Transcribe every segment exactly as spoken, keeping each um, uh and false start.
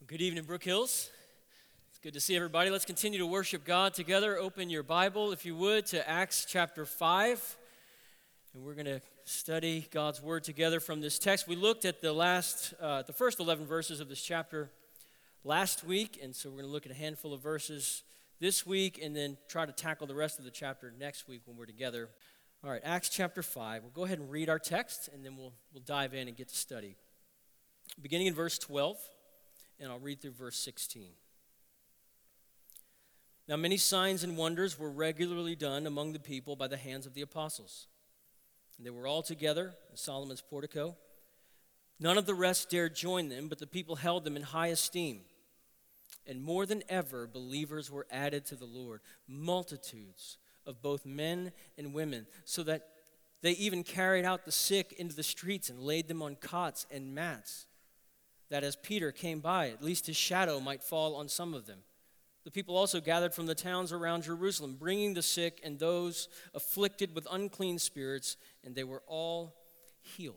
Good evening, Brook Hills. It's good to see everybody. Let's continue to worship God together. Open your Bible, if you would, to Acts chapter five. And we're going to study God's Word together from this text. We looked at the last, uh, the first eleven verses of this chapter last week. And so we're going to look at a handful of verses this week and then try to tackle the rest of the chapter next week when we're together. All right, Acts chapter five. We'll go ahead and read our text, and then we'll, we'll dive in and get to study. Beginning in verse twelve. And I'll read through verse sixteen. Now many signs and wonders were regularly done among the people by the hands of the apostles. And they were all together in Solomon's portico. None of the rest dared join them, but the people held them in high esteem. And more than ever, believers were added to the Lord, multitudes of both men and women, so that they even carried out the sick into the streets and laid them on cots and mats, that as Peter came by, at least his shadow might fall on some of them. The people also gathered from the towns around Jerusalem, bringing the sick and those afflicted with unclean spirits, and they were all healed.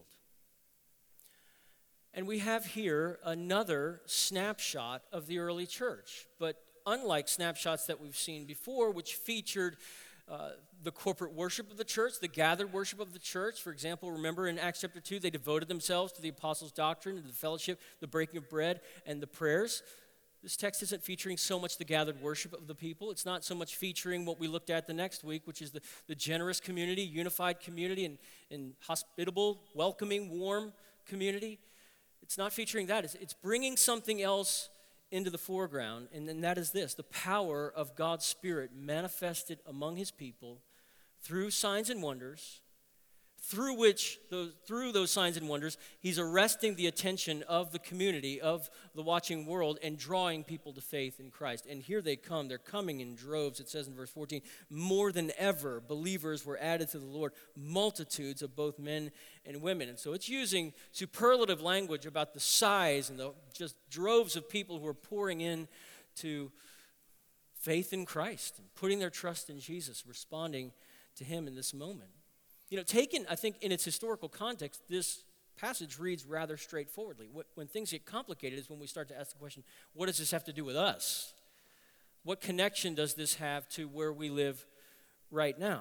And we have here another snapshot of the early church. But unlike snapshots that we've seen before, which featured Uh, the corporate worship of the church, the gathered worship of the church. For example, remember in Acts chapter two, they devoted themselves to the apostles' doctrine, to the fellowship, the breaking of bread, and the prayers. This text isn't featuring so much the gathered worship of the people. It's not so much featuring what we looked at the next week, which is the, the generous community, unified community, and, and hospitable, welcoming, warm community. It's not featuring that. It's, it's bringing something else into the foreground, and then that is this: the power of God's Spirit manifested among his people through signs and wonders, through which, those, through those signs and wonders, he's arresting the attention of the community, of the watching world, and drawing people to faith in Christ. And here they come. They're coming in droves. It says in verse fourteen, more than ever, believers were added to the Lord, multitudes of both men and women. And so it's using superlative language about the size and the just droves of people who are pouring in to faith in Christ and putting their trust in Jesus, responding to him in this moment. You know, taken, I think, in its historical context, this passage reads rather straightforwardly. When things get complicated is when we start to ask the question, what does this have to do with us? What connection does this have to where we live right now?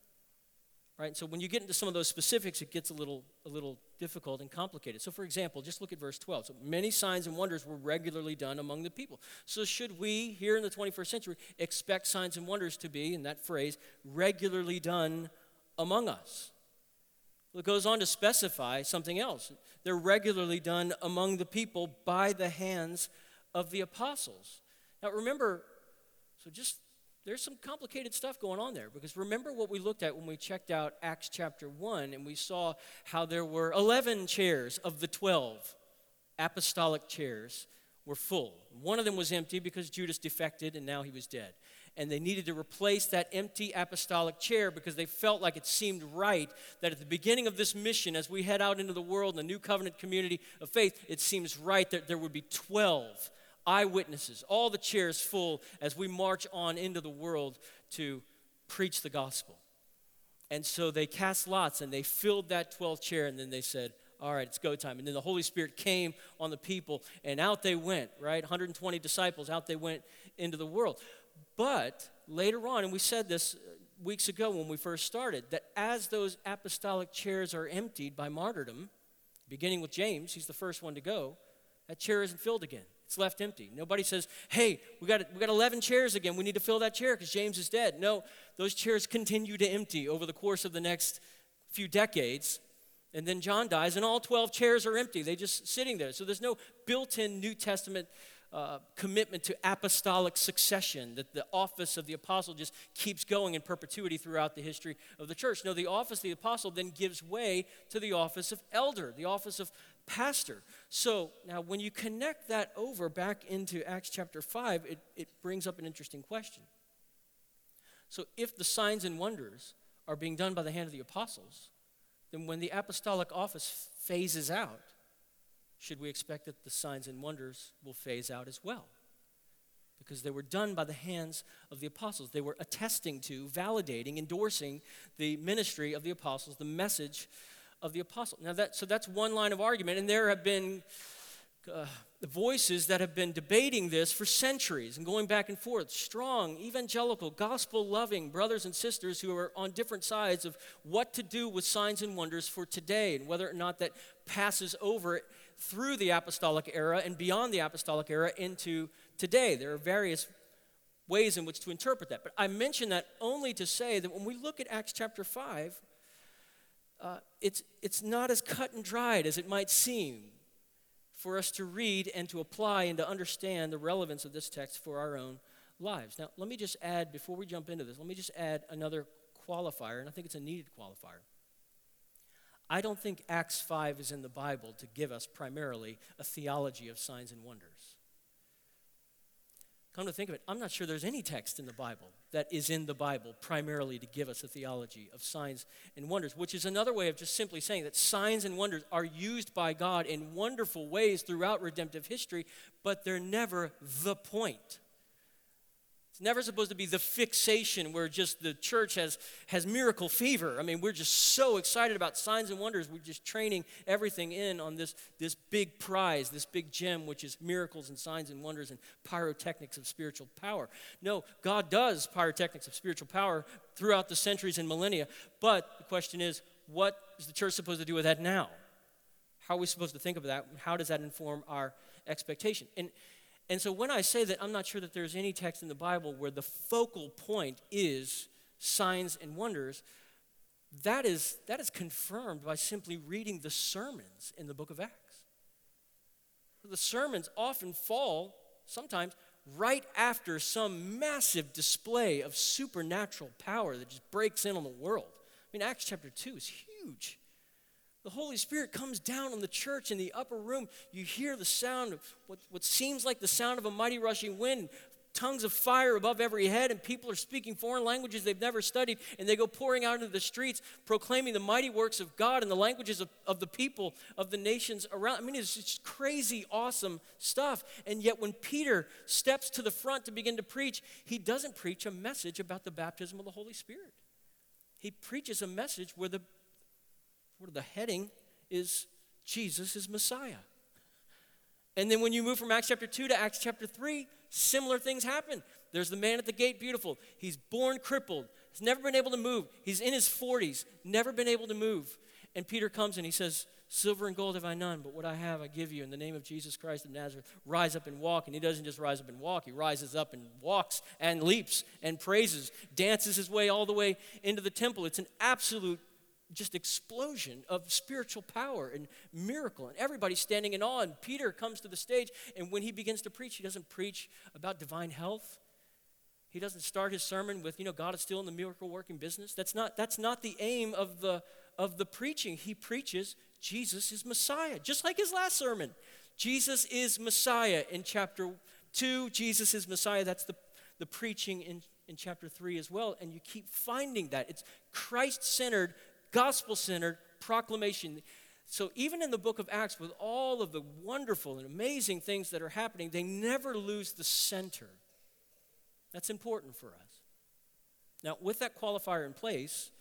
Right? So when you get into some of those specifics, it gets a little, a little difficult and complicated. So for example, just look at verse twelve. So many signs and wonders were regularly done among the people. So should we, here in the twenty-first century, expect signs and wonders to be, in that phrase, regularly done among us? Well, it goes on to specify something else. They're regularly done among the people by the hands of the apostles. Now remember, so just, there's some complicated stuff going on there, because remember what we looked at when we checked out Acts chapter one, and we saw how there were eleven chairs of the twelve apostolic chairs were full. One of them was empty because Judas defected and now he was dead. And they needed to replace that empty apostolic chair because they felt like it seemed right that at the beginning of this mission, as we head out into the world in the new covenant community of faith, it seems right that there would be twelve eyewitnesses, all the chairs full as we march on into the world to preach the gospel. And so they cast lots and they filled that twelfth chair, and then they said, all right, it's go time. And then the Holy Spirit came on the people, and out they went, right? one hundred twenty disciples, out they went into the world. But later on, and we said this weeks ago when we first started, that as those apostolic chairs are emptied by martyrdom, beginning with James, he's the first one to go, that chair isn't filled again. It's left empty. Nobody says, hey, we got we got eleven chairs again. We need to fill that chair because James is dead. No, those chairs continue to empty over the course of the next few decades. And then John dies, and all twelve chairs are empty. They're just sitting there. So there's no built-in New Testament uh, commitment to apostolic succession, that the office of the apostle just keeps going in perpetuity throughout the history of the church. No, the office of the apostle then gives way to the office of elder, the office of pastor. So now when you connect that over back into Acts chapter five, it, it brings up an interesting question. So if the signs and wonders are being done by the hand of the apostles, then when the apostolic office phases out, should we expect that the signs and wonders will phase out as well? Because they were done by the hands of the apostles. They were attesting to, validating, endorsing the ministry of the apostles, the message of the apostle. Now that, so that's one line of argument, and there have been uh, the voices that have been debating this for centuries and going back and forth. Strong, evangelical, gospel-loving brothers and sisters who are on different sides of what to do with signs and wonders for today and whether or not that passes over through the apostolic era and beyond the apostolic era into today. There are various ways in which to interpret that. But I mention that only to say that when we look at Acts chapter five, uh, it's, it's not as cut and dried as it might seem for us to read and to apply and to understand the relevance of this text for our own lives. Now, let me just add, before we jump into this, let me just add another qualifier, and I think it's a needed qualifier. I don't think Acts five is in the Bible to give us primarily a theology of signs and wonders. Come to think of it, I'm not sure there's any text in the Bible that is in the Bible primarily to give us a theology of signs and wonders, which is another way of just simply saying that signs and wonders are used by God in wonderful ways throughout redemptive history, but they're never the point. It's never supposed to be the fixation where just the church has, has miracle fever. I mean, we're just so excited about signs and wonders. We're just training everything in on this, this big prize, this big gem, which is miracles and signs and wonders and pyrotechnics of spiritual power. No, God does pyrotechnics of spiritual power throughout the centuries and millennia. But the question is, what is the church supposed to do with that now? How are we supposed to think of that? How does that inform our expectation? And And so when I say that I'm not sure that there's any text in the Bible where the focal point is signs and wonders, that is, that is confirmed by simply reading the sermons in the book of Acts. The sermons often fall, sometimes, right after some massive display of supernatural power that just breaks in on the world. I mean, Acts chapter two is huge. The Holy Spirit comes down on the church in the upper room. You hear the sound of what, what seems like the sound of a mighty rushing wind, tongues of fire above every head, and people are speaking foreign languages they've never studied, and they go pouring out into the streets, proclaiming the mighty works of God in the languages of, of the people, of the nations around. I mean, it's just crazy, awesome stuff. And yet when Peter steps to the front to begin to preach, he doesn't preach a message about the baptism of the Holy Spirit. He preaches a message where the where the heading is Jesus is Messiah. And then when you move from Acts chapter two to Acts chapter three, similar things happen. There's the man at the gate, beautiful. He's born crippled. He's never been able to move. He's in his forties, never been able to move. And Peter comes and he says, silver and gold have I none, but what I have I give you in the name of Jesus Christ of Nazareth. Rise up and walk. And he doesn't just rise up and walk. He rises up and walks and leaps and praises, dances his way all the way into the temple. It's an absolute just explosion of spiritual power and miracle, and everybody's standing in awe. And Peter comes to the stage, and when he begins to preach, he doesn't preach about divine health. He doesn't start his sermon with, you know, God is still in the miracle working business. That's not that's not the aim of the of the preaching. He preaches Jesus is Messiah, just like his last sermon. Jesus is Messiah in chapter two. Jesus is Messiah. That's the the preaching in in chapter three as well. And you keep finding that it's Christ-centered, gospel-centered proclamation. So even in the book of Acts, with all of the wonderful and amazing things that are happening, they never lose the center. That's important for us. Now, with that qualifier in place,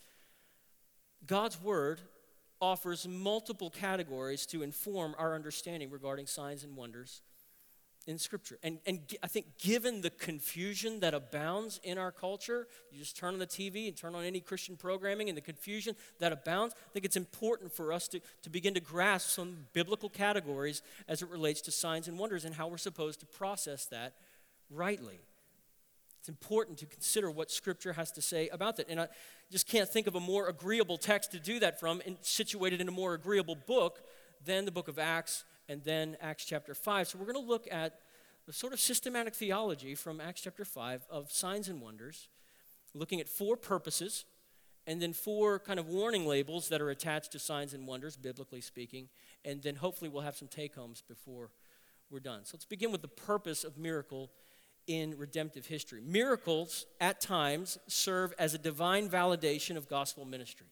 God's word offers multiple categories to inform our understanding regarding signs and wonders in Scripture. And, and I think given the confusion that abounds in our culture, you just turn on the T V and turn on any Christian programming, and the confusion that abounds, I think it's important for us to, to begin to grasp some biblical categories as it relates to signs and wonders and how we're supposed to process that rightly. It's important to consider what Scripture has to say about that. And I just can't think of a more agreeable text to do that from, and situated in a more agreeable book than the book of Acts and then Acts chapter five. So we're going to look at the sort of systematic theology from Acts chapter five of signs and wonders, looking at four purposes, and then four kind of warning labels that are attached to signs and wonders, biblically speaking, and then hopefully we'll have some take-homes before we're done. So let's begin with the purpose of miracle in redemptive history. Miracles, at times, serve as a divine validation of gospel ministry.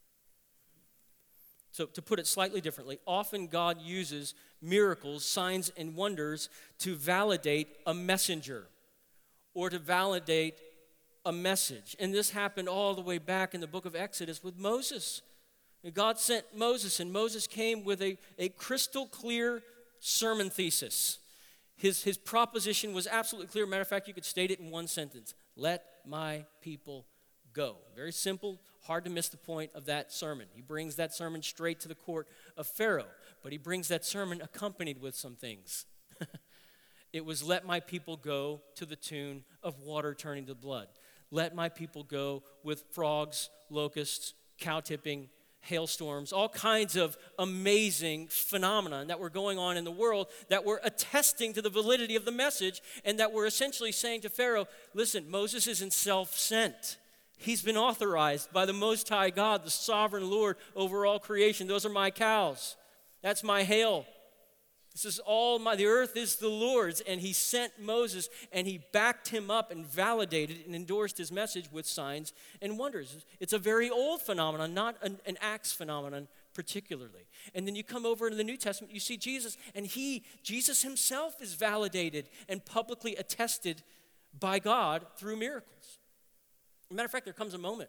So to put it slightly differently, often God uses miracles, signs, and wonders to validate a messenger or to validate a message. And this happened all the way back in the book of Exodus with Moses. And God sent Moses, and Moses came with a, a crystal clear sermon thesis. His, his proposition was absolutely clear. Matter of fact, you could state it in one sentence. Let my people go. Very simple, hard to miss the point of that sermon. He brings that sermon straight to the court of Pharaoh, but he brings that sermon accompanied with some things. It was, let my people go to the tune of water turning to blood. Let my people go with frogs, locusts, cow tipping, hailstorms, all kinds of amazing phenomena that were going on in the world that were attesting to the validity of the message, and that were essentially saying to Pharaoh, listen, Moses isn't self-sent. He's been authorized by the Most High God, the sovereign Lord over all creation. Those are my cows. That's my hail. This is all my, the earth is the Lord's. And he sent Moses, and he backed him up and validated and endorsed his message with signs and wonders. It's a very old phenomenon, not an, an Acts phenomenon particularly. And then you come over into the New Testament, you see Jesus, and he, Jesus himself is validated and publicly attested by God through miracles. As a matter of fact, there comes a moment,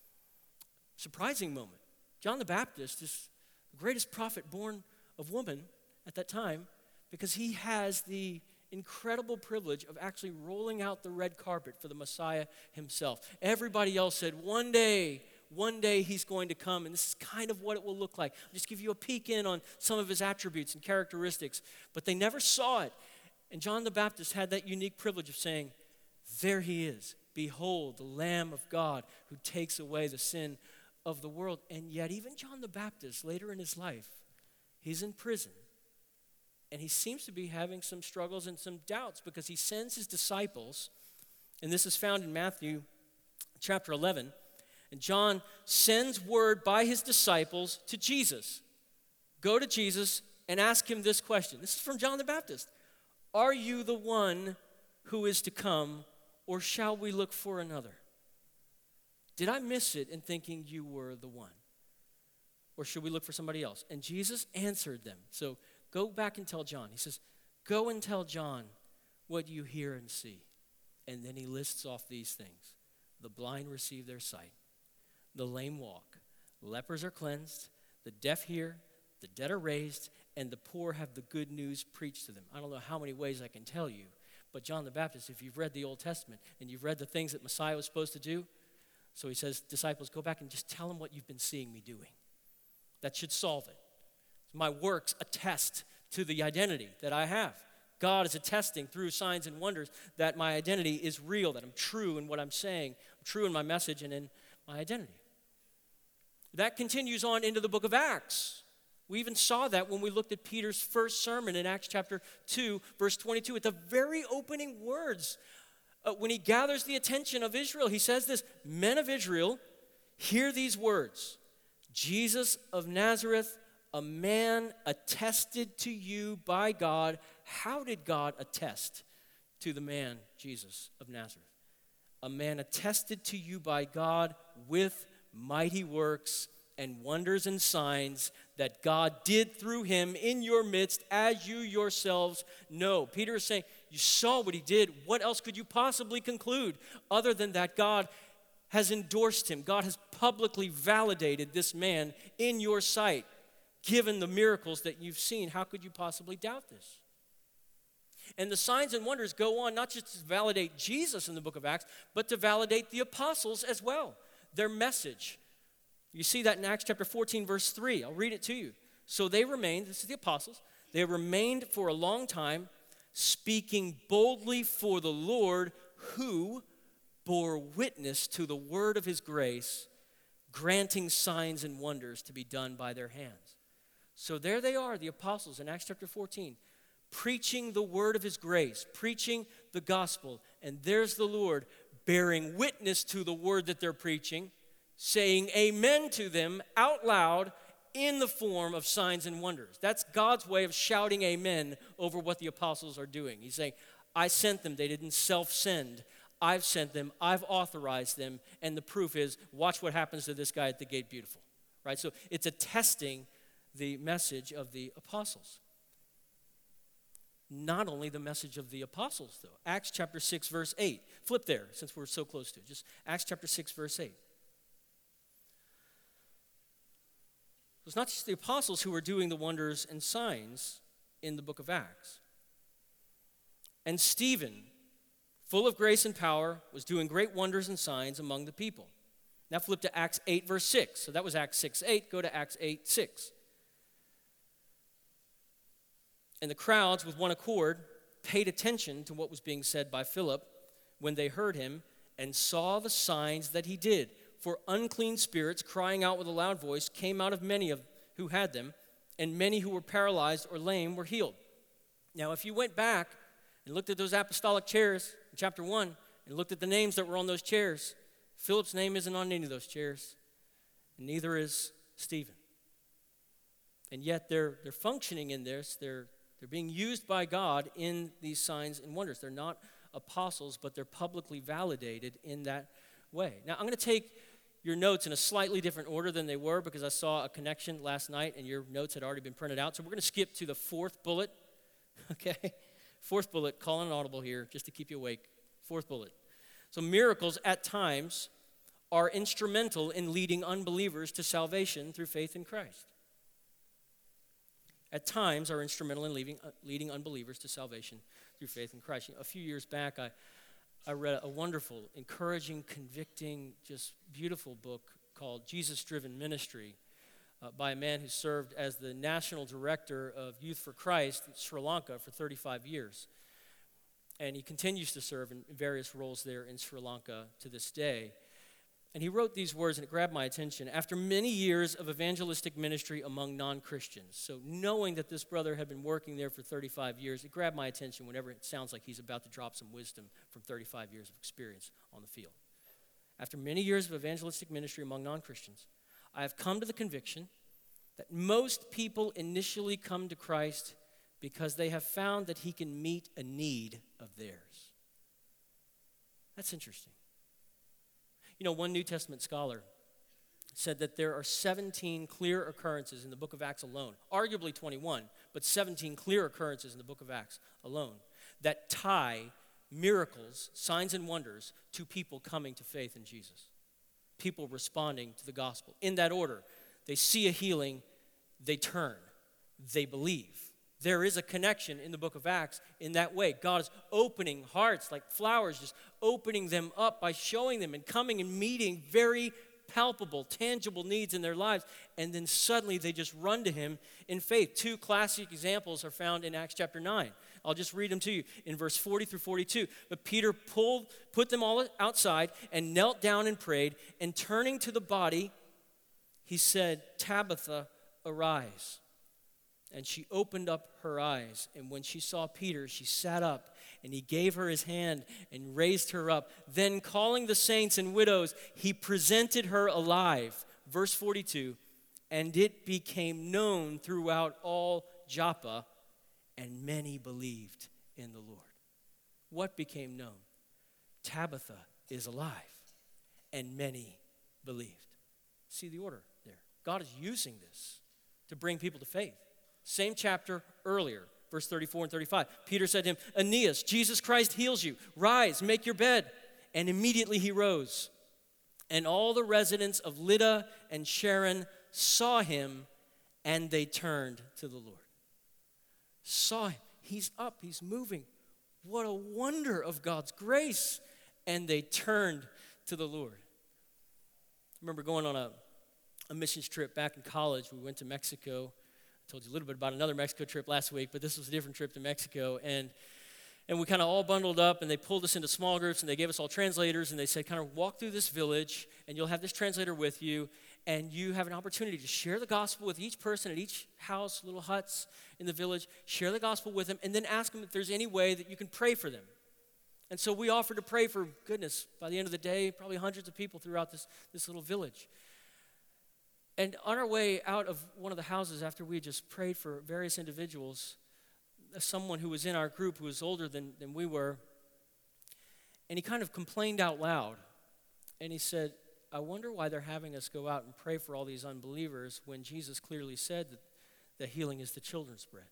surprising moment. John the Baptist is the greatest prophet born of woman at that time, because he has the incredible privilege of actually rolling out the red carpet for the Messiah himself. Everybody else said, one day, one day he's going to come, and this is kind of what it will look like. I'll just give you a peek in on some of his attributes and characteristics, but they never saw it. And John the Baptist had that unique privilege of saying, there he is. Behold, the Lamb of God who takes away the sin of the world. And yet even John the Baptist, later in his life, he's in prison. And he seems to be having some struggles and some doubts, because he sends his disciples, and this is found in Matthew chapter eleven, and John sends word by his disciples to Jesus. Go to Jesus and ask him this question. This is from John the Baptist. Are you the one who is to come, or shall we look for another? Did I miss it in thinking you were the one? Or should we look for somebody else? And Jesus answered them. So go back and tell John. He says, go and tell John what you hear and see. And then he lists off these things. The blind receive their sight. The lame walk. Lepers are cleansed. The deaf hear. The dead are raised. And the poor have the good news preached to them. I don't know how many ways I can tell you, but John the Baptist, if you've read the Old Testament and you've read the things that Messiah was supposed to do, so he says, disciples, go back and just tell him what you've been seeing me doing. That should solve it. My works attest to the identity that I have. God is attesting through signs and wonders that my identity is real, that I'm true in what I'm saying, I'm true in my message and in my identity. That continues on into the book of Acts. We even saw that when we looked at Peter's first sermon in Acts chapter two, verse twenty-two. At the very opening words, uh, when he gathers the attention of Israel, he says this, men of Israel, hear these words. Jesus of Nazareth, a man attested to you by God. How did God attest to the man, Jesus of Nazareth? A man attested to you by God with mighty works and wonders and signs that God did through him in your midst, as you yourselves know. Peter is saying, you saw what he did. What else could you possibly conclude other than that God has endorsed him? God has publicly validated this man in your sight. Given the miracles that you've seen, how could you possibly doubt this? And the signs and wonders go on not just to validate Jesus in the book of Acts, but to validate the apostles as well, their message. You see that in Acts chapter fourteen, verse three. I'll read it to you. So they remained, this is the apostles, they remained for a long time, speaking boldly for the Lord, who bore witness to the word of his grace, granting signs and wonders to be done by their hands. So there they are, the apostles in Acts chapter fourteen, preaching the word of his grace, preaching the gospel. And there's the Lord bearing witness to the word that they're preaching, saying amen to them out loud in the form of signs and wonders. That's God's way of shouting amen over what the apostles are doing. He's saying, I sent them. They didn't self-send. I've sent them. I've authorized them. And the proof is, watch what happens to this guy at the gate beautiful. Right? So it's attesting the message of the apostles. Not only the message of the apostles, though. Acts chapter six, verse eight. Flip there, since we're so close to it. Just Acts chapter six, verse eight. It's not just the apostles who were doing the wonders and signs, in the book of Acts. And Stephen, full of grace and power, was doing great wonders and signs among the people. Now flip to Acts eight, verse six. So that was Acts six, eight. Go to Acts eight, six. And the crowds, with one accord, paid attention to what was being said by Philip when they heard him and saw the signs that he did. For unclean spirits, crying out with a loud voice, came out of many of who had them, and many who were paralyzed or lame were healed. Now, if you went back and looked at those apostolic chairs in chapter one and looked at the names that were on those chairs, Philip's name isn't on any of those chairs, and neither is Stephen. And yet they're they're functioning in this. They're they're being used by God in these signs and wonders. They're not apostles, but they're publicly validated in that way. Now, I'm going to take your notes in a slightly different order than they were because I saw a connection last night and your notes had already been printed out. So we're going to skip to the fourth bullet, okay? Fourth bullet, call an audible here just to keep you awake. Fourth bullet. So miracles at times are instrumental in leading unbelievers to salvation through faith in Christ. At times are instrumental in leading, uh, leading unbelievers to salvation through faith in Christ. You know, a few years back, I, I read a wonderful, encouraging, convicting, just beautiful book called Jesus-Driven Ministry uh, by a man who served as the national director of Youth for Christ in Sri Lanka for thirty-five years. And he continues to serve in various roles there in Sri Lanka to this day. And he wrote these words, and it grabbed my attention. After many years of evangelistic ministry among non-Christians, so knowing that this brother had been working there for thirty-five years, it grabbed my attention whenever it sounds like he's about to drop some wisdom from thirty-five years of experience on the field. After many years of evangelistic ministry among non-Christians, I have come to the conviction that most people initially come to Christ because they have found that he can meet a need of theirs. That's interesting. You know, one New Testament scholar said that there are seventeen clear occurrences in the book of Acts alone, arguably twenty-one, but seventeen clear occurrences in the book of Acts alone that tie miracles, signs and wonders to people coming to faith in Jesus, people responding to the gospel. In that order, they see a healing, they turn, they believe. There is a connection in the book of Acts in that way. God is opening hearts like flowers, just opening them up by showing them and coming and meeting very palpable, tangible needs in their lives. And then suddenly they just run to him in faith. Two classic examples are found in Acts chapter nine. I'll just read them to you in verse forty through forty-two. But Peter pulled, put them all outside and knelt down and prayed. And turning to the body, he said, "Tabitha, arise." And she opened up her eyes, and when she saw Peter, she sat up, and he gave her his hand and raised her up. Then calling the saints and widows, he presented her alive. Verse forty-two, and it became known throughout all Joppa, and many believed in the Lord. What became known? Tabitha is alive, and many believed. See the order there. God is using this to bring people to faith. Same chapter earlier, verse thirty-four and thirty-five. Peter said to him, "Aeneas, Jesus Christ heals you. Rise, make your bed." And immediately he rose. And all the residents of Lydda and Sharon saw him, and they turned to the Lord. Saw him. He's up. He's moving. What a wonder of God's grace. And they turned to the Lord. I remember going on a, a missions trip back in college. We went to Mexico. Told you a little bit about another Mexico trip last week, but this was a different trip to Mexico, and and we kind of all bundled up, and they pulled us into small groups, and they gave us all translators, and they said, kind of walk through this village, and you'll have this translator with you, and you have an opportunity to share the gospel with each person at each house, little huts in the village, share the gospel with them, and then ask them if there's any way that you can pray for them. And so we offered to pray for, goodness, by the end of the day, probably hundreds of people throughout this, this little village. And on our way out of one of the houses, after we had just prayed for various individuals, someone who was in our group who was older than, than we were, and he kind of complained out loud. And he said, "I wonder why they're having us go out and pray for all these unbelievers when Jesus clearly said that, that healing is the children's bread."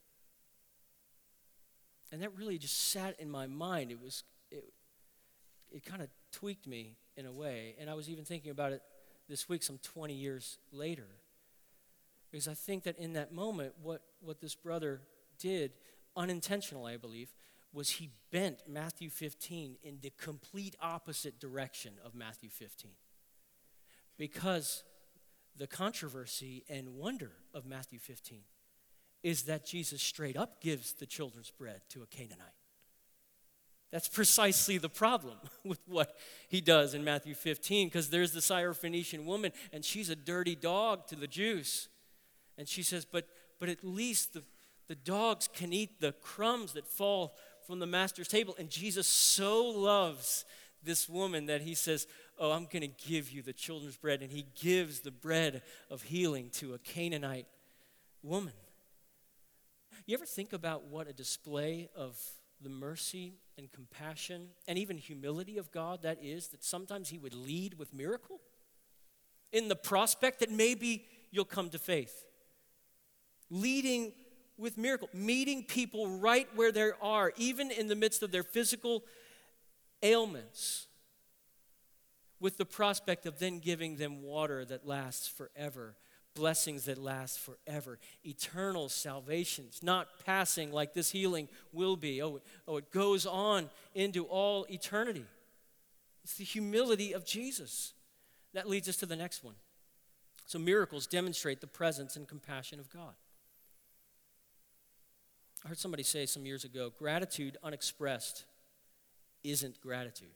And that really just sat in my mind. It was, it, it kind of tweaked me in a way. And I was even thinking about it this week, some twenty years later, because I think that in that moment, what, what this brother did, unintentionally, I believe, was he bent Matthew fifteen in the complete opposite direction of Matthew fifteen. Because the controversy and wonder of Matthew fifteen is that Jesus straight up gives the children's bread to a Canaanite. That's precisely the problem with what he does in Matthew fifteen, because there's the Syrophoenician woman, and she's a dirty dog to the Jews. And she says, but, but at least the, the dogs can eat the crumbs that fall from the master's table. And Jesus so loves this woman that he says, oh, I'm going to give you the children's bread. And he gives the bread of healing to a Canaanite woman. You ever think about what a display of the mercy and compassion and even humility of God that is, that sometimes he would lead with miracle in the prospect that maybe you'll come to faith? Leading with miracle, meeting people right where they are, even in the midst of their physical ailments, with the prospect of then giving them water that lasts forever, blessings that last forever, eternal salvations, not passing like this healing will be. Oh, oh, it goes on into all eternity. It's the humility of Jesus. That leads us to the next one. So miracles demonstrate the presence and compassion of God. I heard somebody say some years ago, gratitude unexpressed isn't gratitude.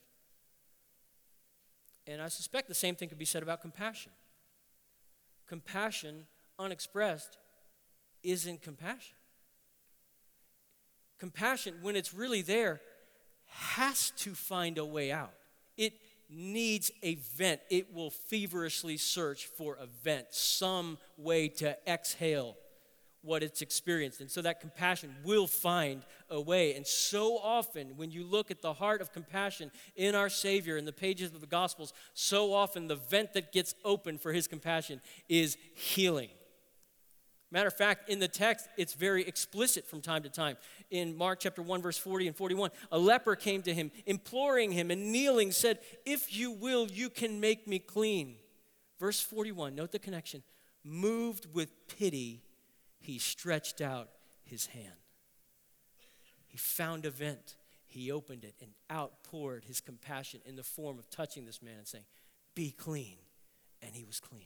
And I suspect the same thing could be said about compassion. Compassion unexpressed isn't compassion. Compassion, when it's really there, has to find a way out. It needs a vent. It will feverishly search for a vent, some way to exhale what it's experienced. And so that compassion will find a way. And so often, when you look at the heart of compassion in our Savior in the pages of the Gospels, so often the vent that gets open for his compassion is healing. Matter of fact, in the text, it's very explicit from time to time. In Mark chapter one, verse forty and forty-one, a leper came to him, imploring him, and kneeling said, if you will, you can make me clean. Verse forty-one, note the connection. Moved with pity, he stretched out his hand. He found a vent. He opened it and outpoured his compassion in the form of touching this man and saying, be clean. And he was clean.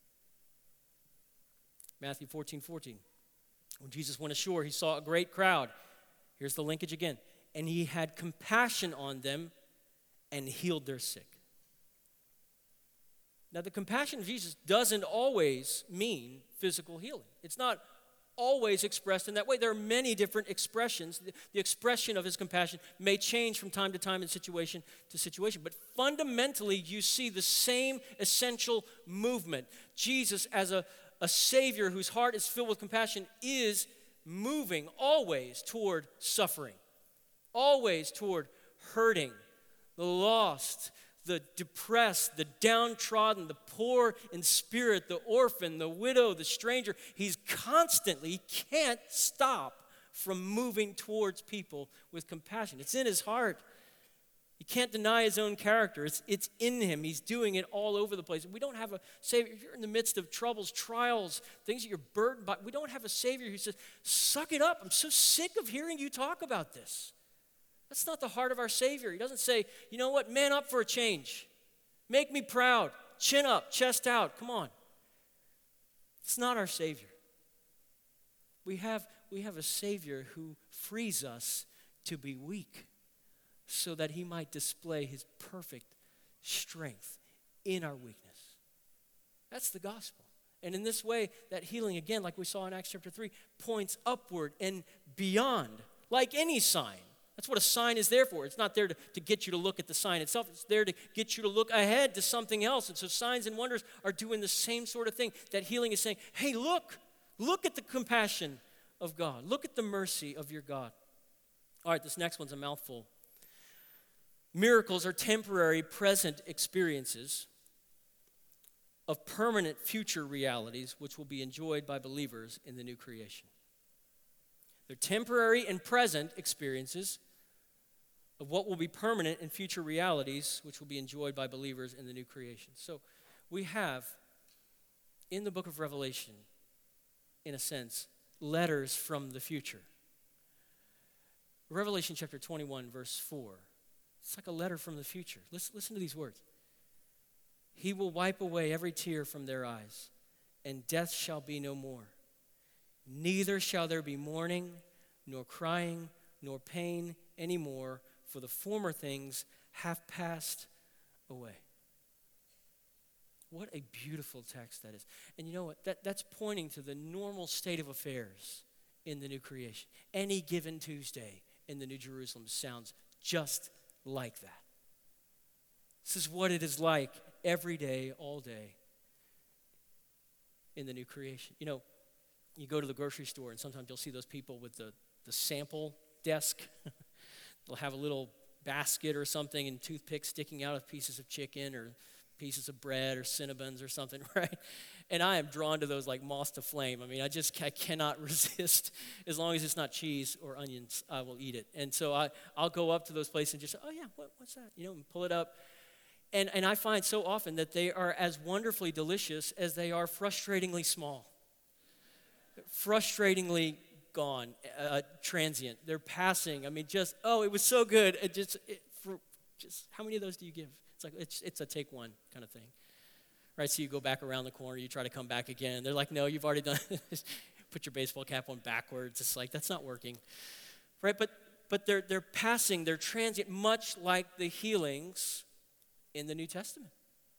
Matthew fourteen, fourteen. When Jesus went ashore, he saw a great crowd. Here's the linkage again. And he had compassion on them and healed their sick. Now, the compassion of Jesus doesn't always mean physical healing. It's not always expressed in that way. There are many different expressions. The, the expression of his compassion may change from time to time and situation to situation, but fundamentally you see the same essential movement. Jesus, as a, a Savior whose heart is filled with compassion, is moving always toward suffering, always toward hurting, the lost, the depressed, the downtrodden, the poor in spirit, the orphan, the widow, the stranger. He's constantly, he can't stop from moving towards people with compassion. It's in his heart. He can't deny his own character. It's, it's in him. He's doing it all over the place. We don't have a Savior. If you're in the midst of troubles, trials, things that you're burdened by, we don't have a Savior who says, suck it up. I'm so sick of hearing you talk about this. That's not the heart of our Savior. He doesn't say, you know what, man up for a change. Make me proud. Chin up, chest out. Come on. It's not our Savior. We have, we have a Savior who frees us to be weak so that he might display his perfect strength in our weakness. That's the gospel. And in this way, that healing, again, like we saw in Acts chapter three, points upward and beyond, like any sign. That's what a sign is there for. It's not there to, to get you to look at the sign itself. It's there to get you to look ahead to something else. And so signs and wonders are doing the same sort of thing. That healing is saying, hey, look. Look at the compassion of God. Look at the mercy of your God. All right, this next one's a mouthful. Miracles are temporary present experiences of permanent future realities which will be enjoyed by believers in the new creation. They're temporary and present experiences of what will be permanent and future realities which will be enjoyed by believers in the new creation. So we have, in the book of Revelation, in a sense, letters from the future. Revelation chapter twenty-one, verse four. It's like a letter from the future. Listen, listen to these words. He will wipe away every tear from their eyes, and death shall be no more. Neither shall there be mourning, nor crying, nor pain anymore, for the former things have passed away. What a beautiful text that is. And you know what? That, that's pointing to the normal state of affairs in the new creation. Any given Tuesday in the New Jerusalem sounds just like that. This is what it is like every day, all day in the new creation. You know, you go to the grocery store and sometimes you'll see those people with the, the sample desk. They'll have a little basket or something and toothpicks sticking out of pieces of chicken or pieces of bread or Cinnabons or something, right? And I am drawn to those like moth to flame. I mean, I just I cannot resist. As long as it's not cheese or onions, I will eat it. And so I, I'll go up to those places and just, oh yeah, what, what's that? You know, and pull it up. And, and I find so often that they are as wonderfully delicious as they are frustratingly small. Frustratingly gone, uh, transient. They're passing. I mean, just, oh, it was so good. It just, it, for just, how many of those do you give? It's like, it's, it's a take one kind of thing. Right, so you go back around the corner, you try to come back again. They're like, no, you've already done it. Put your baseball cap on backwards. It's like, that's not working. Right, but but they're they're passing, they're transient, much like the healings in the New Testament.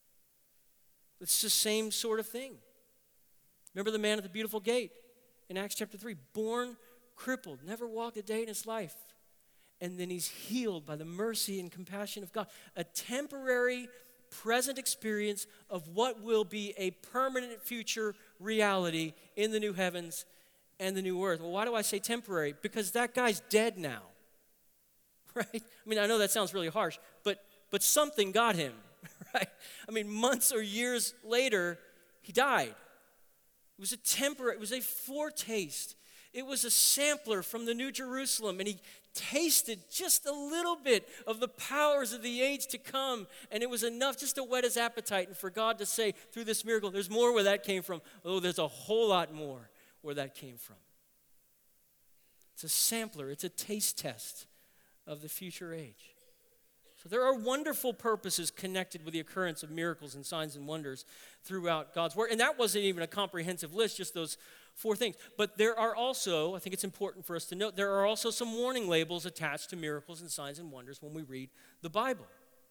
It's the same sort of thing. Remember the man at the beautiful gate in Acts chapter three, born crippled, never walked a day in his life. And then he's healed by the mercy and compassion of God. A temporary present experience of what will be a permanent future reality in the new heavens and the new earth. Well, why do I say temporary? Because that guy's dead now, right? I mean, I know that sounds really harsh, but but something got him, right? I mean, months or years later, he died. It was a temporary, it was a foretaste. It was a sampler from the New Jerusalem, and he tasted just a little bit of the powers of the age to come, and it was enough just to whet his appetite and for God to say through this miracle, there's more where that came from. Oh, there's a whole lot more where that came from. It's a sampler. It's a taste test of the future age. So there are wonderful purposes connected with the occurrence of miracles and signs and wonders throughout God's Word. And that wasn't even a comprehensive list, just those four things. But there are also, I think it's important for us to note, there are also some warning labels attached to miracles and signs and wonders when we read the Bible.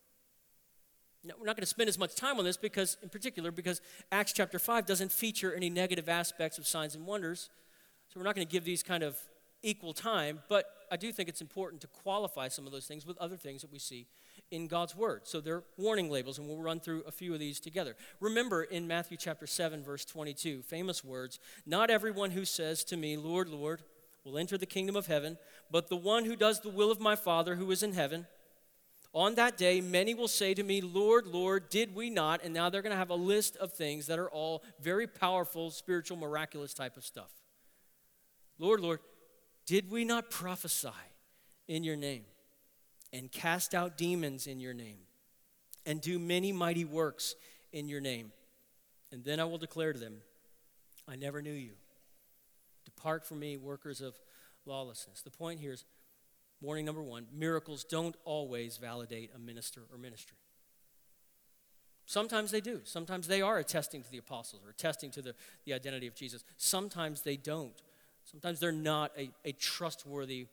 Now, we're not going to spend as much time on this because, in particular, because Acts chapter five doesn't feature any negative aspects of signs and wonders. So we're not going to give these kind of equal time, but I do think it's important to qualify some of those things with other things that we see in God's Word. So they're warning labels, and we'll run through a few of these together. Remember in Matthew chapter seven, verse twenty-two, famous words, "Not everyone who says to me, 'Lord, Lord,' will enter the kingdom of heaven, but the one who does the will of my Father who is in heaven. On that day, many will say to me, 'Lord, Lord, did we not?'" And now they're going to have a list of things that are all very powerful, spiritual, miraculous type of stuff. "Lord, Lord, did we not prophesy in your name and cast out demons in your name and do many mighty works in your name? And then I will declare to them, I never knew you. Depart from me, workers of lawlessness." The point here is, warning number one, miracles don't always validate a minister or ministry. Sometimes they do. Sometimes they are attesting to the apostles or attesting to the, the identity of Jesus. Sometimes they don't. Sometimes they're not a, a trustworthy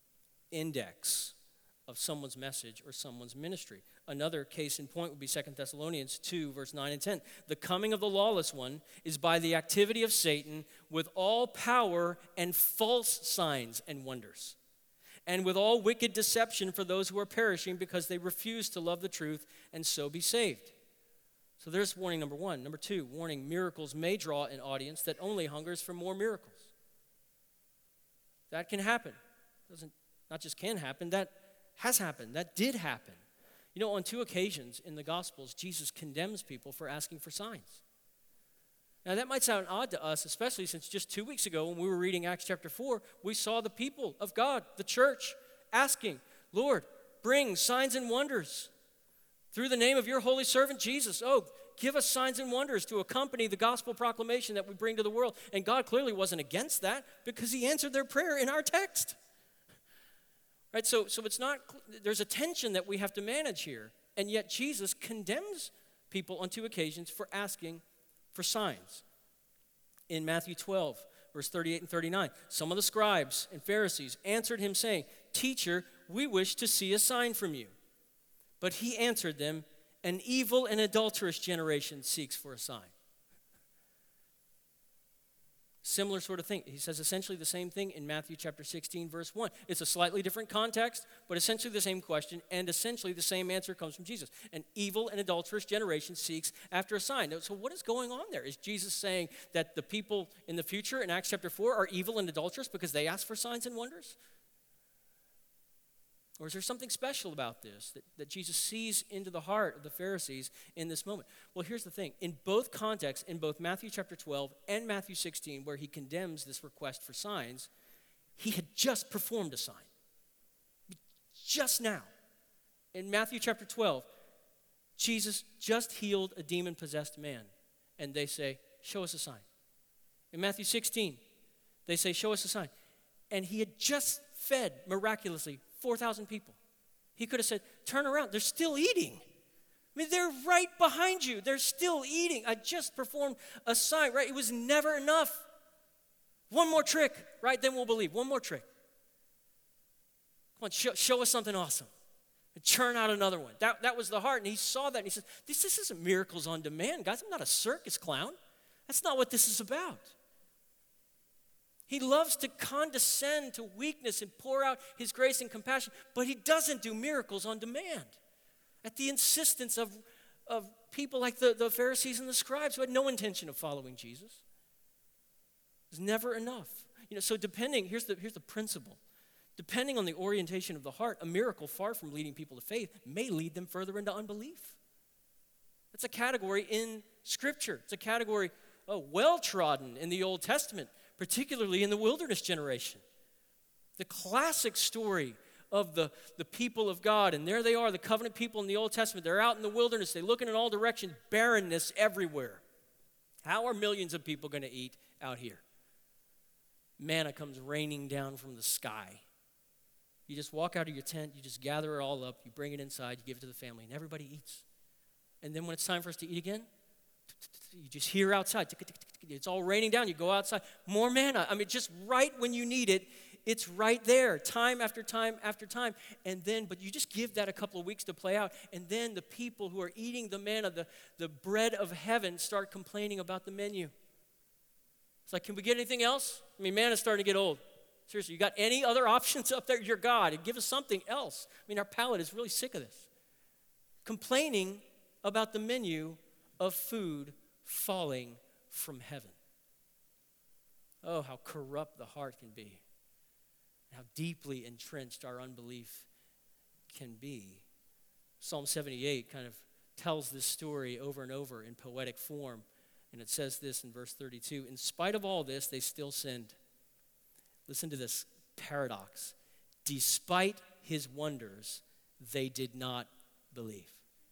index of someone's message or someone's ministry. Another case in point would be Second Thessalonians two, verse nine and ten. "The coming of the lawless one is by the activity of Satan with all power and false signs and wonders, and with all wicked deception for those who are perishing because they refuse to love the truth and so be saved." So there's warning number one. Number two, warning, miracles may draw an audience that only hungers for more miracles. That can happen. Doesn't not just can happen, that has happened. That did happen. You know, on two occasions in the Gospels, Jesus condemns people for asking for signs. Now, that might sound odd to us, especially since just two weeks ago when we were reading Acts chapter four, we saw the people of God, the church, asking, "Lord, bring signs and wonders through the name of your holy servant Jesus. Oh, give us signs and wonders to accompany the gospel proclamation that we bring to the world." And God clearly wasn't against that because he answered their prayer in our text. Right? So, so it's not, there's a tension that we have to manage here. And yet Jesus condemns people on two occasions for asking for signs. In Matthew twelve, verse thirty-eight and thirty-nine, some of the scribes and Pharisees answered him saying, "Teacher, we wish to see a sign from you." But he answered them, "An evil and adulterous generation seeks for a sign." Similar sort of thing. He says essentially the same thing in Matthew chapter sixteen, verse one. It's a slightly different context, but essentially the same question, and essentially the same answer comes from Jesus. An evil and adulterous generation seeks after a sign. So what is going on there? Is Jesus saying that the people in the future in Acts chapter four are evil and adulterous because they ask for signs and wonders? Or is there something special about this that, that Jesus sees into the heart of the Pharisees in this moment? Well, here's the thing. In both contexts, in both Matthew chapter twelve and Matthew sixteen, where he condemns this request for signs, he had just performed a sign. Just now. In Matthew chapter twelve, Jesus just healed a demon-possessed man. And they say, "Show us a sign." In Matthew sixteen, they say, "Show us a sign." And he had just fed miraculously four thousand people. He could have said, "Turn around, they're still eating. I mean, they're right behind you. They're still eating. I just performed a sign," right? It was never enough. One more trick, right? Then we'll believe. One more trick. Come on, show, show us something awesome. And churn out another one. That, that was the heart. And he saw that and he says, this, this isn't miracles on demand, guys. I'm not a circus clown. That's not what this is about. He loves to condescend to weakness and pour out his grace and compassion, but he doesn't do miracles on demand at the insistence of, of people like the, the Pharisees and the scribes who had no intention of following Jesus. It was never enough. You know, so depending, here's the, here's the principle. Depending on the orientation of the heart, a miracle far from leading people to faith may lead them further into unbelief. That's a category in Scripture. It's a category, oh, well-trodden in the Old Testament, particularly in the wilderness generation. The classic story of the, the people of God, and there they are, the covenant people in the Old Testament. They're out in the wilderness. They're looking in all directions, barrenness everywhere. How are millions of people going to eat out here? Manna comes raining down from the sky. You just walk out of your tent, you just gather it all up, you bring it inside, you give it to the family, and everybody eats. And then when it's time for us to eat again, you just hear outside, it's all raining down, you go outside, more manna. I mean, just right when you need it, it's right there, time after time after time. And then, but you just give that a couple of weeks to play out, and then the people who are eating the manna, the, the bread of heaven, start complaining about the menu. It's like, can we get anything else? I mean, manna's starting to get old. Seriously, you got any other options up there? You're God, and give us something else. I mean, our palate is really sick of this. Complaining about the menu of food falling from heaven. Oh, how corrupt the heart can be. How deeply entrenched our unbelief can be. Psalm seventy-eight kind of tells this story over and over in poetic form. And it says this in verse thirty-two, in spite of all this, they still sinned. Listen to this paradox. Despite his wonders, they did not believe.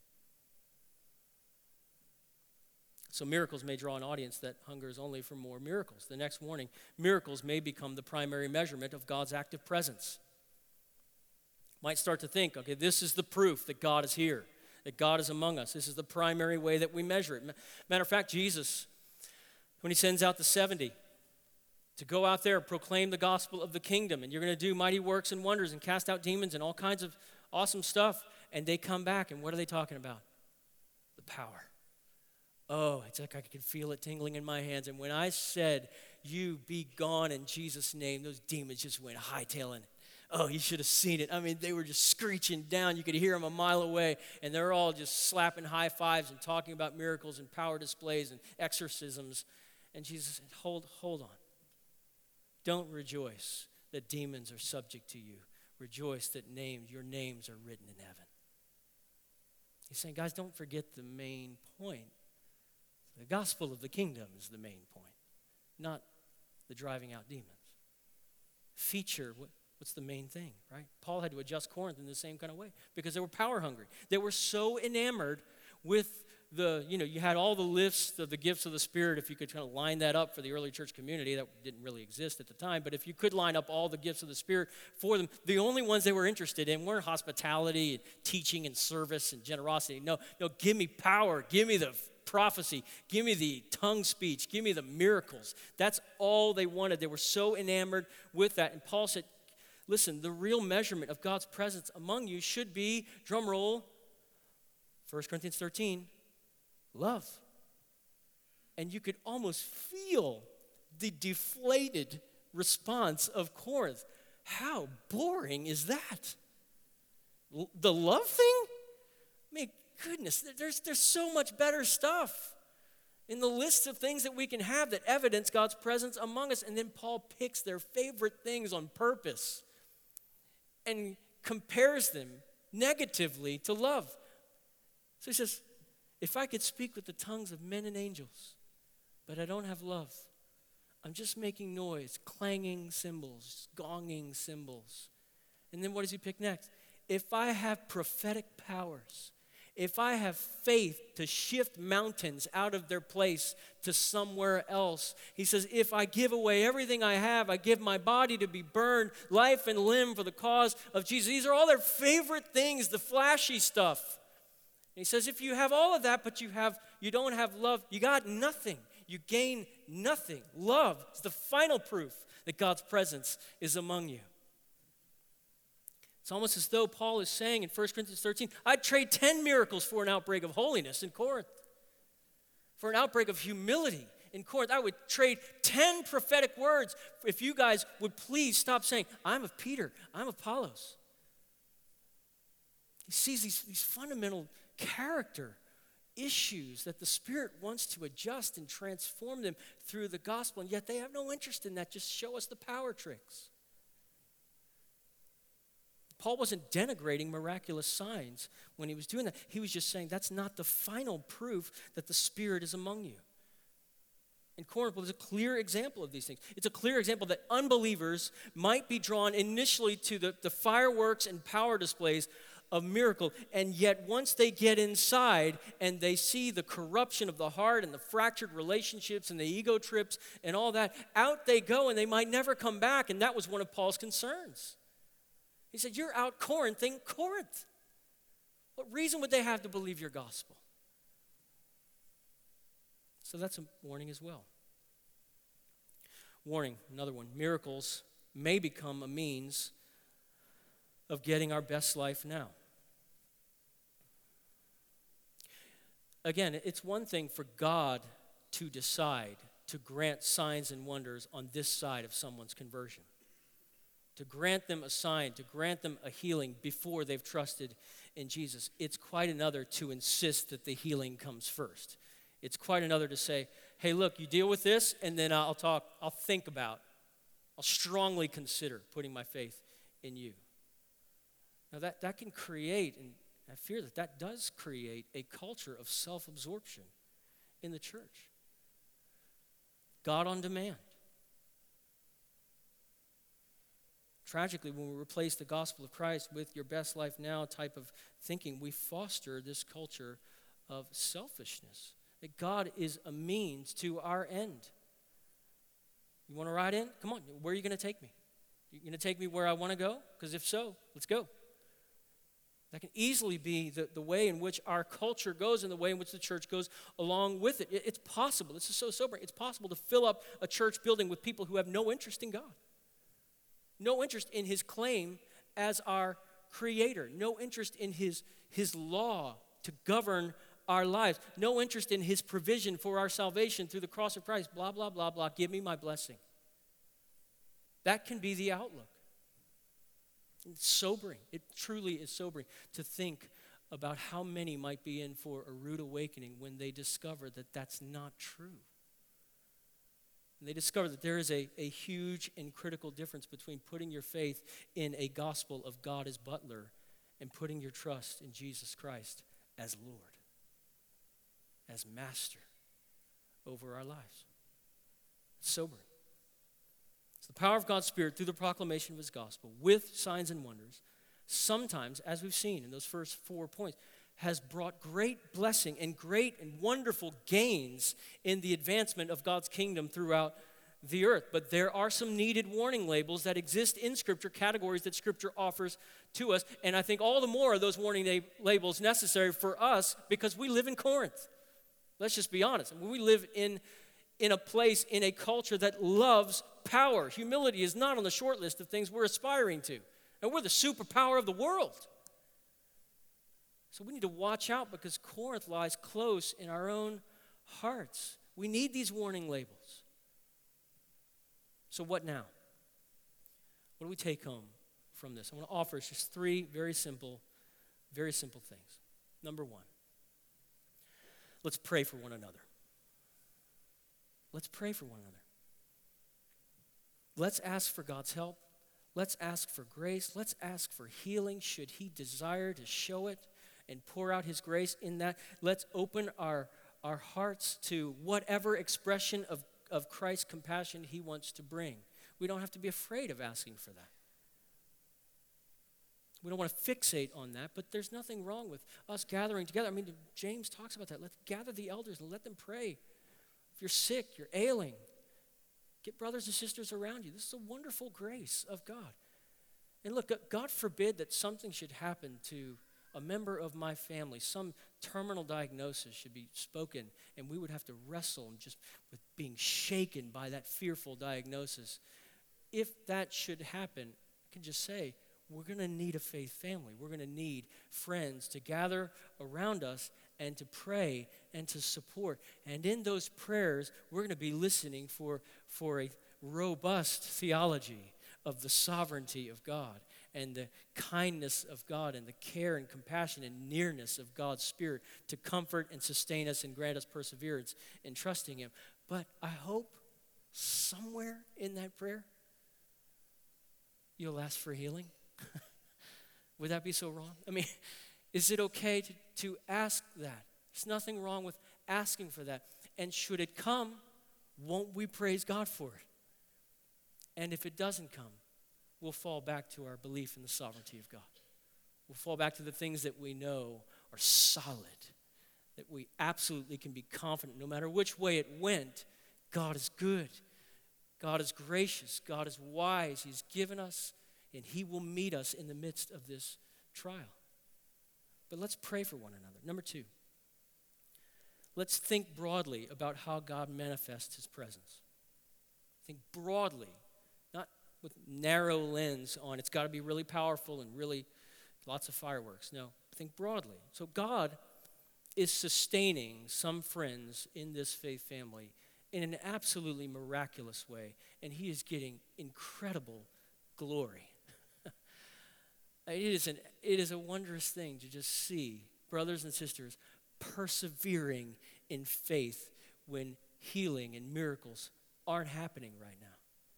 So miracles may draw an audience that hungers only for more miracles. The next warning, miracles may become the primary measurement of God's active presence. Might start to think, okay, this is the proof that God is here, that God is among us. This is the primary way that we measure it. Matter of fact, Jesus, when he sends out the seventy to go out there and proclaim the gospel of the kingdom, and you're going to do mighty works and wonders and cast out demons and all kinds of awesome stuff, and they come back, and what are they talking about? The power. Oh, it's like I could feel it tingling in my hands. And when I said, you be gone in Jesus' name, those demons just went hightailing it. Oh, you should have seen it. I mean, they were just screeching down. You could hear them a mile away. And they're all just slapping high fives and talking about miracles and power displays and exorcisms. And Jesus said, hold, hold on. Don't rejoice that demons are subject to you. Rejoice that names, your names are written in heaven. He's saying, guys, don't forget the main point. The gospel of the kingdom is the main point, not the driving out demons. Feature, what, what's the main thing, right? Paul had to adjust Corinth in the same kind of way because they were power hungry. They were so enamored with the, you know, you had all the lists of the gifts of the Spirit, if you could kind of line that up for the early church community. That didn't really exist at the time, but if you could line up all the gifts of the Spirit for them, the only ones they were interested in weren't hospitality and teaching and service and generosity. No, no, give me power, give me the prophecy, give me the tongue speech, give me the miracles. That's all they wanted. They were so enamored with that. And Paul said, listen, the real measurement of God's presence among you should be, drum roll, First Corinthians thirteen, love. And you could almost feel the deflated response of Corinth. How boring is that? L- the love thing? I mean, goodness, there's, there's so much better stuff in the list of things that we can have that evidence God's presence among us. And then Paul picks their favorite things on purpose and compares them negatively to love. So he says, if I could speak with the tongues of men and angels, but I don't have love, I'm just making noise, clanging cymbals, gonging cymbals. And then what does he pick next? If I have prophetic powers, if I have faith to shift mountains out of their place to somewhere else, he says, if I give away everything I have, I give my body to be burned, life and limb for the cause of Jesus. These are all their favorite things, the flashy stuff. And he says, if you have all of that, but you have you don't have love, you got nothing. You gain nothing. Love is the final proof that God's presence is among you. It's almost as though Paul is saying in First Corinthians thirteen, I'd trade ten miracles for an outbreak of holiness in Corinth. For an outbreak of humility in Corinth. I would trade ten prophetic words if you guys would please stop saying, I'm of Peter, I'm of Apollos. He sees these, these fundamental character issues that the Spirit wants to adjust and transform them through the gospel, and yet they have no interest in that. Just show us the power tricks. Paul wasn't denigrating miraculous signs when he was doing that. He was just saying that's not the final proof that the Spirit is among you. And Corinth was a clear example of these things. It's a clear example that unbelievers might be drawn initially to the, the fireworks and power displays of miracle, and yet once they get inside and they see the corruption of the heart and the fractured relationships and the ego trips and all that, out they go and they might never come back, and that was one of Paul's concerns. He said, you're out Corinthing Corinth. What reason would they have to believe your gospel? So that's a warning as well. Warning, another one. Miracles may become a means of getting our best life now. Again, it's one thing for God to decide to grant signs and wonders on this side of someone's conversion. To grant them a sign, to grant them a healing before they've trusted in Jesus. It's quite another to insist that the healing comes first. It's quite another to say, hey, look, you deal with this, and then I'll talk, I'll think about, I'll strongly consider putting my faith in you. Now that, that can create, and I fear that that does create a culture of self-absorption in the church. God on demand. Tragically, when we replace the gospel of Christ with your best life now type of thinking, we foster this culture of selfishness. That God is a means to our end. You want to ride in? Come on, where are you going to take me? You going to take me where I want to go? Because if so, let's go. That can easily be the, the way in which our culture goes and the way in which the church goes along with it. it. It's possible, this is so sobering, it's possible to fill up a church building with people who have no interest in God. No interest in his claim as our creator. No interest in his, his law to govern our lives. No interest in his provision for our salvation through the cross of Christ. Blah, blah, blah, blah. Give me my blessing. That can be the outlook. It's sobering. It truly is sobering to think about how many might be in for a rude awakening when they discover that that's not true. And they discover that there is a, a huge and critical difference between putting your faith in a gospel of God as butler and putting your trust in Jesus Christ as Lord, as master over our lives. It's sobering. It's the power of God's Spirit through the proclamation of his gospel with signs and wonders, sometimes, as we've seen in those first four points, has brought great blessing and great and wonderful gains in the advancement of God's kingdom throughout the earth. But there are some needed warning labels that exist in Scripture, categories that Scripture offers to us. And I think all the more are those warning lab- labels necessary for us because we live in Corinth. Let's just be honest. I mean, we live in, in a place, in a culture that loves power. Humility is not on the short list of things we're aspiring to. And we're the superpower of the world. So we need to watch out because Corinth lies close in our own hearts. We need these warning labels. So what now? What do we take home from this? I want to offer us just three very simple, very simple things. Number one, let's pray for one another. Let's pray for one another. Let's ask for God's help. Let's ask for grace. Let's ask for healing should he desire to show it and pour out his grace in that. Let's open our, our hearts to whatever expression of, of Christ's compassion he wants to bring. We don't have to be afraid of asking for that. We don't want to fixate on that, but there's nothing wrong with us gathering together. I mean, James talks about that. Let's gather the elders and let them pray. If you're sick, you're ailing, get brothers and sisters around you. This is a wonderful grace of God. And look, God forbid that something should happen to a member of my family, some terminal diagnosis should be spoken, and we would have to wrestle and just with being shaken by that fearful diagnosis. If that should happen, I can just say, we're going to need a faith family. We're going to need friends to gather around us and to pray and to support. And in those prayers, we're going to be listening for, for a robust theology of the sovereignty of God and the kindness of God and the care and compassion and nearness of God's Spirit to comfort and sustain us and grant us perseverance in trusting him. But I hope somewhere in that prayer, you'll ask for healing. Would that be so wrong? I mean, is it okay to, to ask that? There's nothing wrong with asking for that. And should it come, won't we praise God for it? And if it doesn't come, we'll fall back to our belief in the sovereignty of God. We'll fall back to the things that we know are solid, that we absolutely can be confident no matter which way it went, God is good. God is gracious. God is wise. He's given us, and he will meet us in the midst of this trial. But let's pray for one another. Number two, let's think broadly about how God manifests his presence. Think broadly, not with narrow lens on it's got to be really powerful and really lots of fireworks. No, think broadly. So God is sustaining some friends in this faith family in an absolutely miraculous way, and he is getting incredible glory. It is, an, it is a wondrous thing to just see brothers and sisters persevering in faith when healing and miracles aren't happening right now.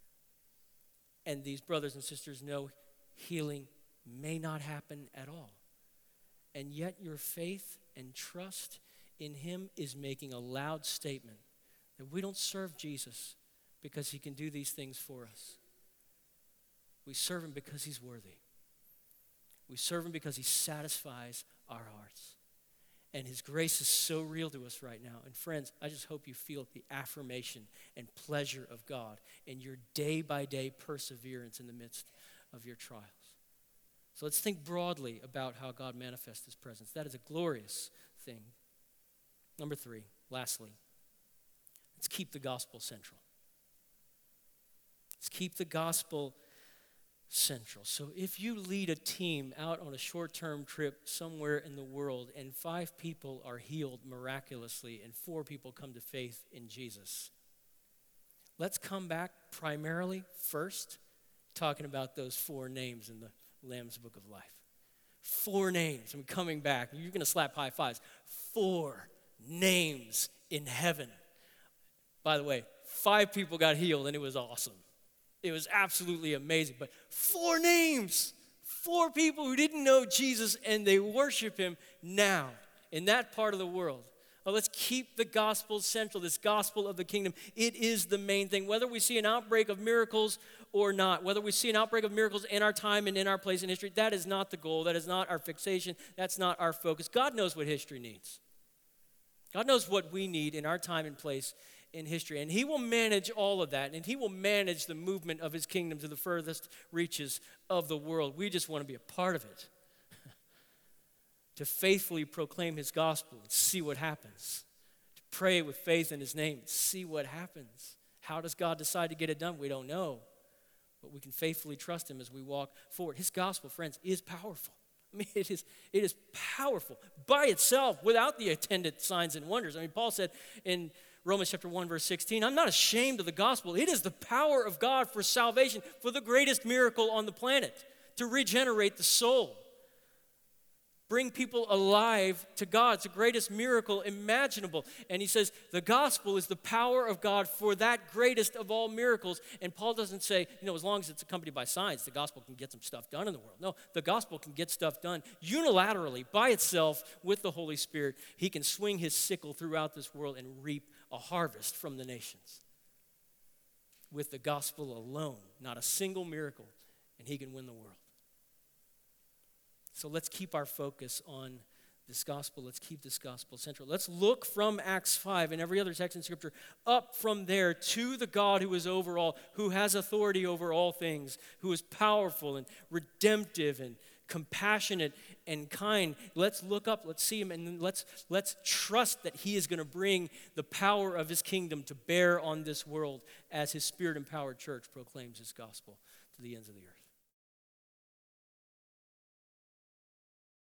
And these brothers and sisters know healing may not happen at all. And yet your faith and trust in him is making a loud statement that we don't serve Jesus because he can do these things for us. We serve him because he's worthy. We serve him because he satisfies our hearts. And his grace is so real to us right now. And friends, I just hope you feel the affirmation and pleasure of God in your day-by-day perseverance in the midst of your trials. So let's think broadly about how God manifests his presence. That is a glorious thing. Number three, lastly, let's keep the gospel central. Let's keep the gospel central. So if you lead a team out on a short-term trip somewhere in the world and five people are healed miraculously and four people come to faith in Jesus, let's come back primarily first talking about those four names in the Lamb's Book of Life. Four names. I'm coming back. You're going to slap high fives. Four names in heaven. By the way, five people got healed and it was awesome. It was absolutely amazing. But four names, four people who didn't know Jesus and they worship him now in that part of the world. Oh, let's keep the gospel central, this gospel of the kingdom. It is the main thing. Whether we see an outbreak of miracles or not, whether we see an outbreak of miracles in our time and in our place in history, that is not the goal. That is not our fixation. That's not our focus. God knows what history needs. God knows what we need in our time and place in history. And he will manage all of that. And he will manage the movement of his kingdom to the furthest reaches of the world. We just want to be a part of it. To faithfully proclaim his gospel and see what happens. To pray with faith in his name and see what happens. How does God decide to get it done? We don't know. But we can faithfully trust him as we walk forward. His gospel, friends, is powerful. I mean, it is, it is powerful by itself without the attendant signs and wonders. I mean, Paul said in Romans chapter one, verse sixteen, I'm not ashamed of the gospel. It is the power of God for salvation, for the greatest miracle on the planet, to regenerate the soul. Bring people alive to God. It's the greatest miracle imaginable. And he says the gospel is the power of God for that greatest of all miracles. And Paul doesn't say, you know, as long as it's accompanied by signs, the gospel can get some stuff done in the world. No, the gospel can get stuff done unilaterally by itself with the Holy Spirit. He can swing his sickle throughout this world and reap a harvest from the nations. With the gospel alone, not a single miracle, and he can win the world. So let's keep our focus on this gospel. Let's keep this gospel central. Let's look from Acts five and every other text in Scripture up from there to the God who is over all, who has authority over all things, who is powerful and redemptive and compassionate and kind. Let's look up, let's see him, and let's, let's trust that he is going to bring the power of his kingdom to bear on this world as his Spirit-empowered church proclaims his gospel to the ends of the earth.